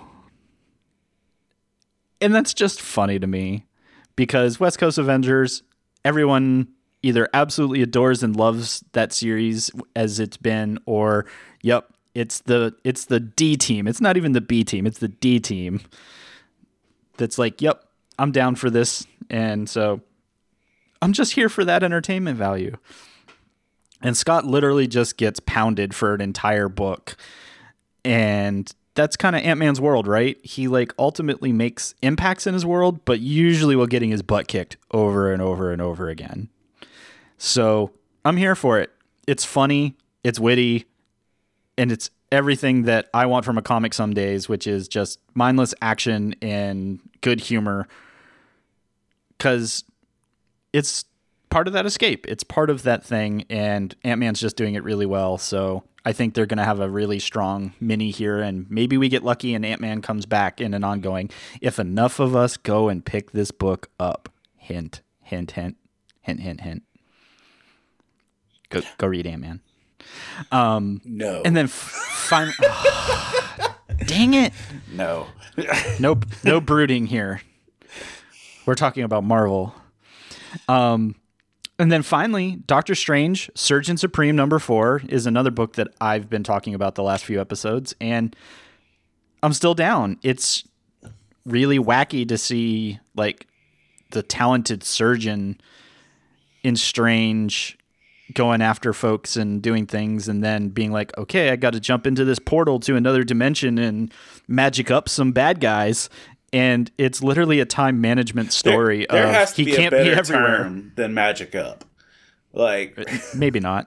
And that's just funny to me because West Coast Avengers, everyone either absolutely adores and loves that series as it's been, or, yep, it's the, it's the D team. It's not even the B team. It's the D team. That's like, yep, I'm down for this. And so I'm just here for that entertainment value. And Scott literally just gets pounded for an entire book. And that's kind of Ant-Man's world, right? He like ultimately makes impacts in his world, but usually while getting his butt kicked over and over and over again. So I'm here for it. It's funny, it's witty, and it's everything that I want from a comic some days, which is just mindless action and good humor. Because it's part of that escape. It's part of that thing, and Ant-Man's just doing it really well. So I think they're going to have a really strong mini here, and maybe we get lucky and Ant-Man comes back in an ongoing. If enough of us go and pick this book up. Hint, hint, hint, hint, hint, hint. Go, go read Ant-Man. Um, no. And then finally... Oh, dang it. No. Nope. No brooding here. We're talking about Marvel. Um, and then finally, Doctor Strange, Surgeon Supreme number four is another book that I've been talking about the last few episodes, and I'm still down. It's really wacky to see like the talented surgeon in Strange going after folks and doing things and then being like, okay, I got to jump into this portal to another dimension and magic up some bad guys. and it's literally a time management story. There, there of has to he be can't a better be everywhere. term than magic up. Like, Maybe not.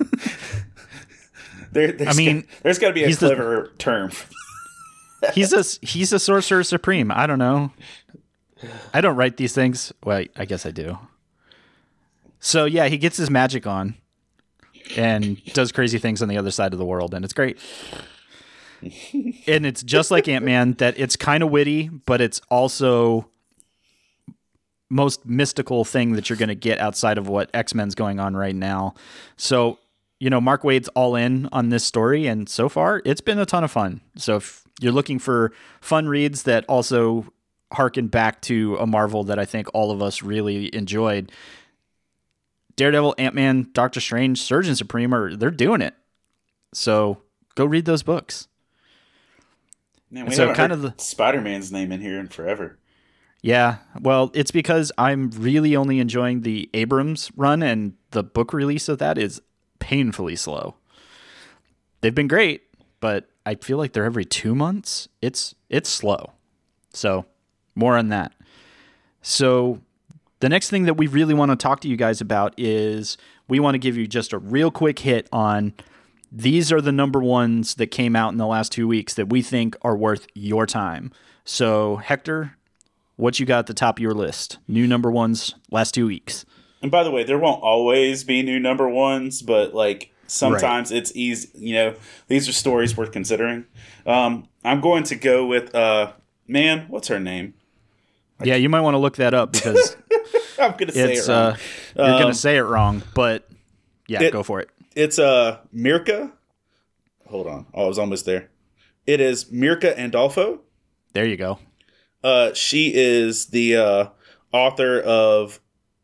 there, there's I mean, got, there's got to be a he's the- clever term. he's a he's a sorcerer supreme. I don't know. I don't write these things. Well, I guess I do. So yeah, he gets his magic on and does crazy things on the other side of the world, and it's great. And it's just like Ant-Man, that it's kind of witty, but it's also most mystical thing that you're going to get outside of what X-Men's going on right now. So, you know, Mark Waid's all in on this story, and so far it's been a ton of fun. So if you're looking for fun reads that also harken back to a Marvel that I think all of us really enjoyed, Daredevil, Ant-Man, Doctor Strange, Surgeon Supreme, are they're doing it. So go read those books. Man, we so haven't kind heard of the Spider-Man's name in here in forever. Yeah, well, it's because I'm really only enjoying the Abrams run, and the book release of that is painfully slow. They've been great, but I feel like they're every two months. It's it's slow. So more on that. So the next thing that we really want to talk to you guys about is we want to give you just a real quick hit on these are the number ones that came out in the last two weeks that we think are worth your time. So Hector, what you got at the top of your list? New number ones last two weeks. And by the way, there won't always be new number ones, but like sometimes right. it's easy. You know, these are stories worth considering. Um, I'm going to go with uh, man. What's her name? Yeah, you might want to look that up because I'm going to say it wrong. Uh, you're um, going to say it wrong, but yeah, it, go for it. It's uh, Mirka. Hold on. Oh, I was almost there. It is Mirka Andolfo. There you go. Uh, she is the uh, author of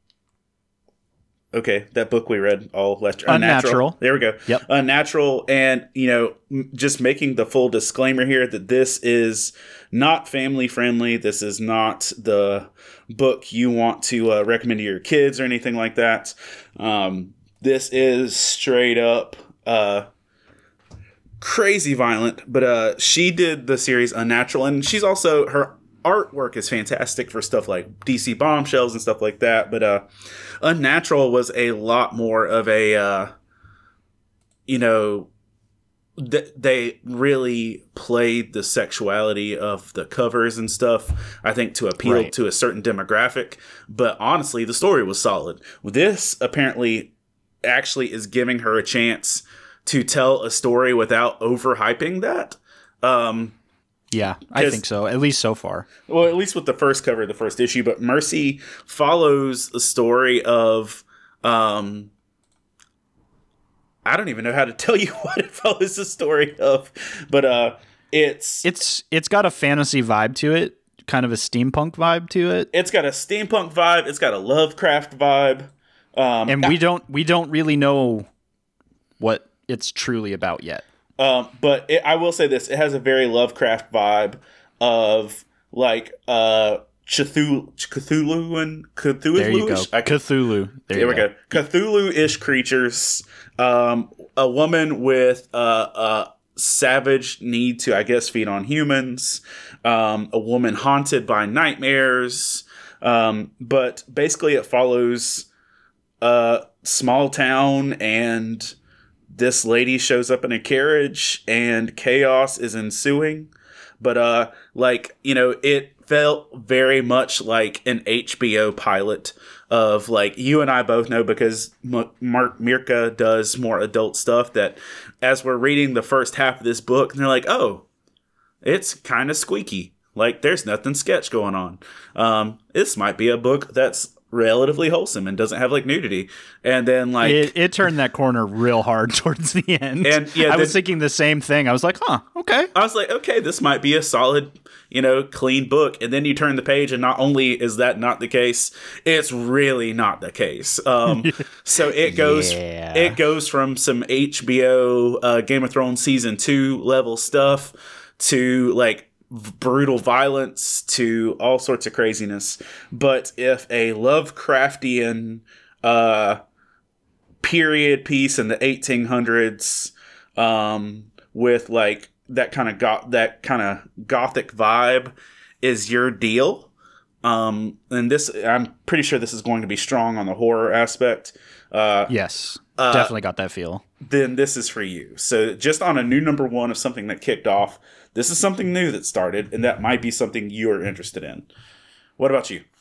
okay, that book we read all last Unnatural. Unnatural. There we go. Yep. Unnatural, and you know, m- just making the full disclaimer here that this is not family friendly. This is not the book you want to uh, recommend to your kids or anything like that. Um, this is straight up uh, crazy violent. But uh, she did the series Unnatural, and she's also her artwork is fantastic for stuff like D C Bombshells and stuff like that. But uh, Unnatural was a lot more of a, uh, you know, th- they really played the sexuality of the covers and stuff, I think, to appeal right. to a certain demographic. But honestly, the story was solid. This apparently actually is giving her a chance to tell a story without overhyping that. Um, Yeah, I think so. At least so far. Well, at least with the first cover of the first issue. But Mercy follows the story of, um, I don't even know how to tell you what it follows the story of, but uh, it's it's it's got a fantasy vibe to it, kind of a steampunk vibe to it. It's got a steampunk vibe. It's got a Lovecraft vibe, um, and we don't we don't really know what it's truly about yet. Um, but it, I will say this: it has a very Lovecraft vibe of like uh, Cthulhu, Cthulhu and Cthulhu. There you go, Cthulhu. There, there we go. go. Cthulhu-ish creatures. Um, a woman with uh, a savage need to, I guess, feed on humans. Um, a woman haunted by nightmares. Um, but basically, it follows a small town and this lady shows up in a carriage and chaos is ensuing. But, uh, like, you know, it felt very much like an H B O pilot of, like, you and I both know because M- Mark Mirka does more adult stuff that as we're reading the first half of this book, they're like, oh, it's kind of squeaky. Like, there's nothing sketch going on. Um, this might be a book that's relatively wholesome and doesn't have like nudity, and then like it, it turned that corner real hard towards the end. And yeah, I then, was thinking the same thing. I was like, huh, okay. I was like, okay, this might be a solid, you know, clean book. And then you turn the page, and not only is that not the case, it's really not the case. Um, so it goes, yeah. it goes from some H B O uh, Game of Thrones season two level stuff to like brutal violence to all sorts of craziness. But if a Lovecraftian uh, period piece in the eighteen hundreds um, with like that kind of go- that kind of gothic vibe is your deal, um, and this, I'm pretty sure this is going to be strong on the horror aspect. Uh, yes, uh, definitely got that feel. Then this is for you. So just on a new number one of something that kicked off, this is something new that started, and that might be something you are interested in. What about you?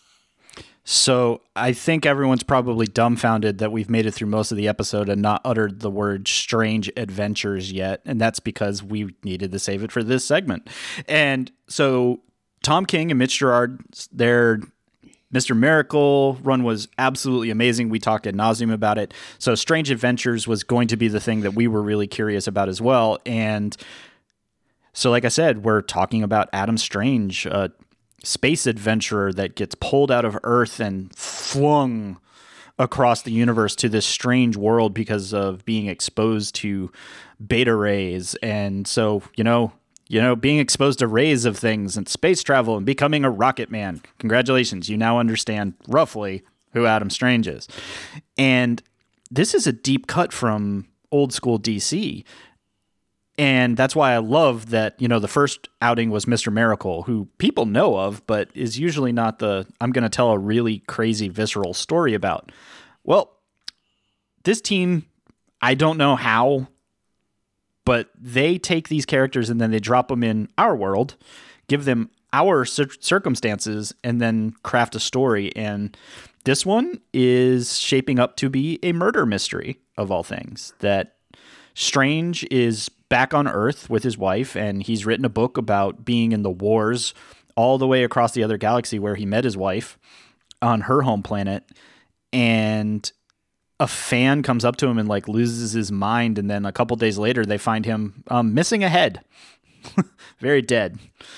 So I think everyone's probably dumbfounded that we've made it through most of the episode and not uttered the word strange adventures yet. And that's because we needed to save it for this segment. And so Tom King and Mitch Gerard, their Mister Miracle run was absolutely amazing. We talked ad nauseum about it. So Strange Adventures was going to be the thing that we were really curious about as well. And so, like I said, we're talking about Adam Strange, a space adventurer that gets pulled out of Earth and flung across the universe to this strange world because of being exposed to beta rays. And so, you know, you know, being exposed to rays of things and space travel and becoming a rocket man. Congratulations. You now understand roughly who Adam Strange is. And this is a deep cut from old school D C. And that's why I love that, you know, the first outing was Mister Miracle, who people know of, but is usually not the, I'm going to tell a really crazy, visceral story about. Well, this team, I don't know how, but they take these characters and then they drop them in our world, give them our cir- circumstances, and then craft a story. And this one is shaping up to be a murder mystery, of all things. That Strange is back on Earth with his wife, and he's written a book about being in the wars all the way across the other galaxy where he met his wife on her home planet. And a fan comes up to him and like loses his mind. And then a couple days later, they find him um, missing a head, very dead.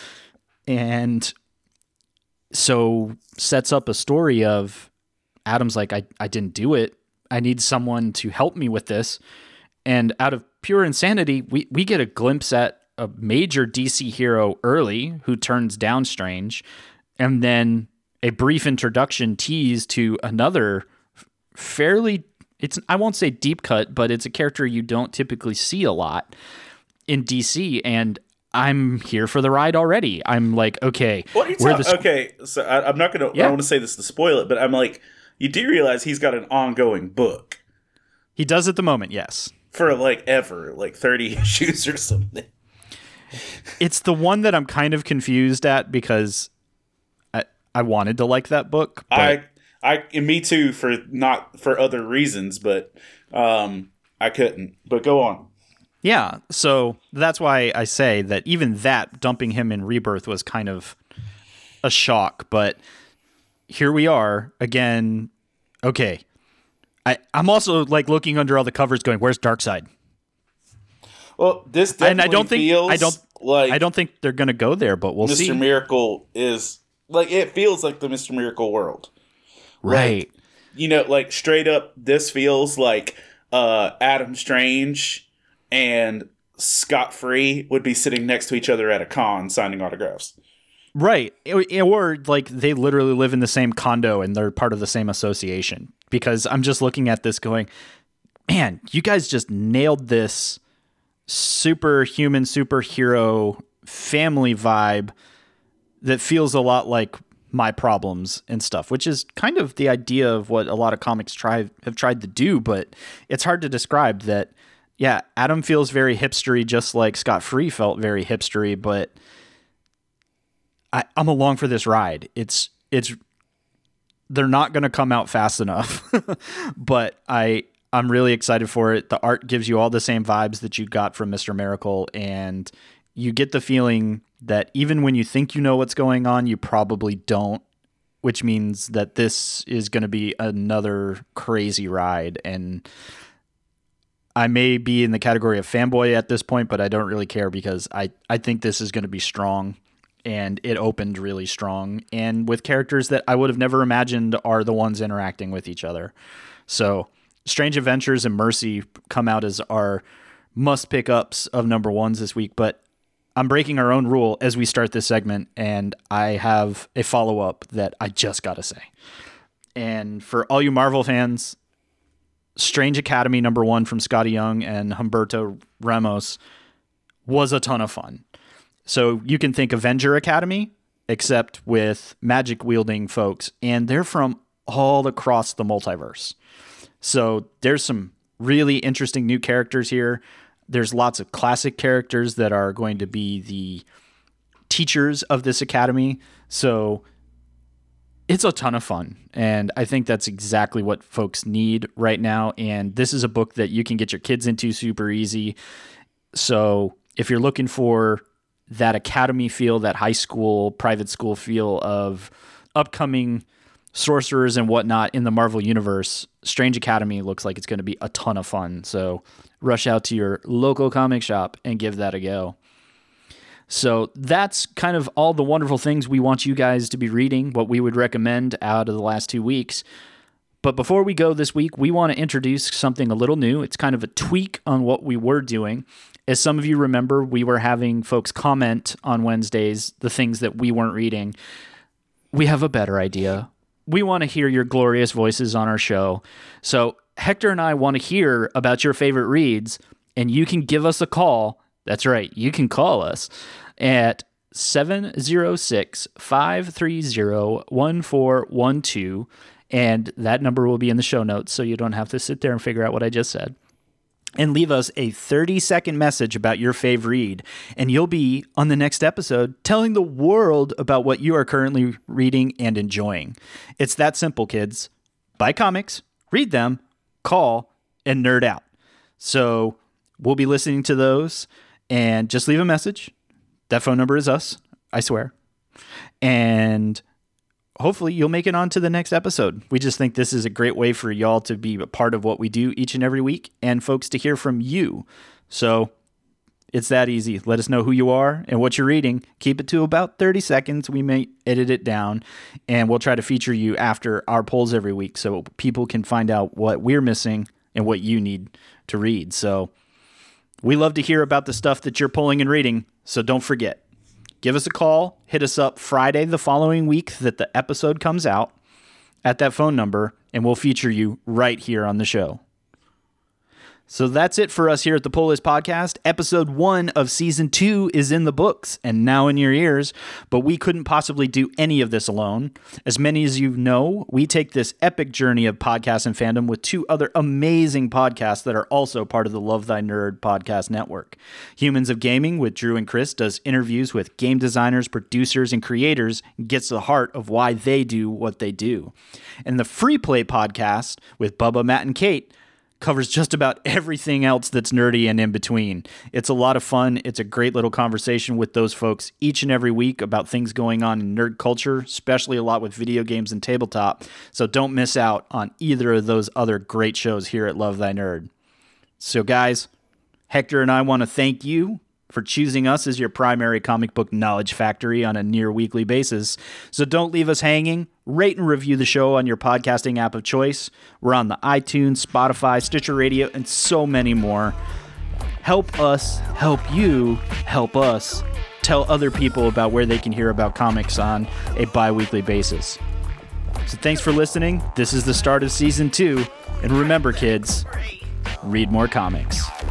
And so sets up a story of Adam's like, I, I didn't do it. I need someone to help me with this. And out of pure insanity, we, we get a glimpse at a major D C hero early who turns down Strange, and then a brief introduction tease to another fairly, it's I won't say deep cut, but it's a character you don't typically see a lot in D C, and I'm here for the ride already. I'm like, okay. What are you talking? Sp- okay, so I, I'm not going to, yeah. I don't want to say this to spoil it, but I'm like, you do realize he's got an ongoing book. He does at the moment, yes. For like ever, like thirty issues or something. It's the one that I'm kind of confused at because I I wanted to like that book. But I I and me too, for not for other reasons, but um I couldn't. But go on. Yeah, so that's why I say that even that dumping him in Rebirth was kind of a shock. But here we are again. Okay. I, I'm also like looking under all the covers going, where's Darkseid? Well, this definitely and I don't think, feels I don't, like I don't think they're going to go there, but we'll Mister see. Mister Miracle is like, it feels like the Mister Miracle world. Right. Like, you know, like straight up, this feels like uh, Adam Strange and Scott Free would be sitting next to each other at a con signing autographs. Right. Or, or like they literally live in the same condo and they're part of the same association. Because I'm just looking at this going, man, you guys just nailed this superhuman, superhero family vibe that feels a lot like My Problems and stuff, which is kind of the idea of what a lot of comics try have tried to do, but it's hard to describe that. Yeah, Adam feels very hipstery, just like Scott Free felt very hipstery, but I, I'm along for this ride. It's it's they're not going to come out fast enough, but I I'm really excited for it. The art gives you all the same vibes that you got from Mister Miracle, and you get the feeling that even when you think you know what's going on, you probably don't, which means that this is going to be another crazy ride. And I may be in the category of fanboy at this point, but I don't really care because I, I think this is going to be strong. And it opened really strong and with characters that I would have never imagined are the ones interacting with each other. So Strange Adventures and Mercy come out as our must pick ups of number ones this week, but I'm breaking our own rule as we start this segment. And I have a follow up that I just got to say. And for all you Marvel fans, Strange Academy number one from Scotty Young and Humberto Ramos was a ton of fun. So you can think Avenger Academy, except with magic wielding folks, and they're from all across the multiverse. So there's some really interesting new characters here. There's lots of classic characters that are going to be the teachers of this academy. So it's a ton of fun. And I think that's exactly what folks need right now. And this is a book that you can get your kids into super easy. So if you're looking for that academy feel, that high school, private school feel of upcoming sorcerers and whatnot in the Marvel Universe, Strange Academy looks like it's going to be a ton of fun. So rush out to your local comic shop and give that a go. So that's kind of all the wonderful things we want you guys to be reading, what we would recommend out of the last two weeks. But before we go this week, we want to introduce something a little new. It's kind of a tweak on what we were doing. As some of you remember, we were having folks comment on Wednesdays the things that we weren't reading. We have a better idea. We want to hear your glorious voices on our show. So Hector and I want to hear about your favorite reads, and you can give us a call. That's right. You can call us at seven oh six, five three oh, one four one two, and that number will be in the show notes, so you don't have to sit there and figure out what I just said. And leave us a thirty-second message about your fave read, and you'll be on the next episode telling the world about what you are currently reading and enjoying. It's that simple, kids. Buy comics, read them, call, and nerd out. So we'll be listening to those, and just leave a message. That phone number is us, I swear. And hopefully you'll make it on to the next episode. We just think this is a great way for y'all to be a part of what we do each and every week, and folks to hear from you. So it's that easy. Let us know who you are and what you're reading. Keep it to about thirty seconds. We may edit it down, and we'll try to feature you after our polls every week so people can find out what we're missing and what you need to read. So we love to hear about the stuff that you're pulling and reading, so don't forget. Give us a call. Hit us up Friday the following week that the episode comes out at that phone number, and we'll feature you right here on the show. So that's it for us here at the Pull List Podcast. Episode one of season two is in the books and now in your ears, but we couldn't possibly do any of this alone. As many as you know, we take this epic journey of podcast and fandom with two other amazing podcasts that are also part of the Love Thy Nerd podcast network. Humans of Gaming with Drew and Chris does interviews with game designers, producers, and creators, and gets to the heart of why they do what they do. And the Free Play podcast with Bubba, Matt, and Kate covers just about everything else that's nerdy and in between. It's a lot of fun. It's a great little conversation with those folks each and every week about things going on in nerd culture, especially a lot with video games and tabletop. So don't miss out on either of those other great shows here at Love Thy Nerd. So guys, Hector and I want to thank you for choosing us as your primary comic book knowledge factory on a near weekly basis. So don't leave us hanging. Rate and review the show on your podcasting app of choice. We're on the iTunes, Spotify, Stitcher Radio, and so many more. Help us, help you, help us tell other people about where they can hear about comics on a bi-weekly basis. So thanks for listening. This is the start of season two. And remember, kids, read more comics.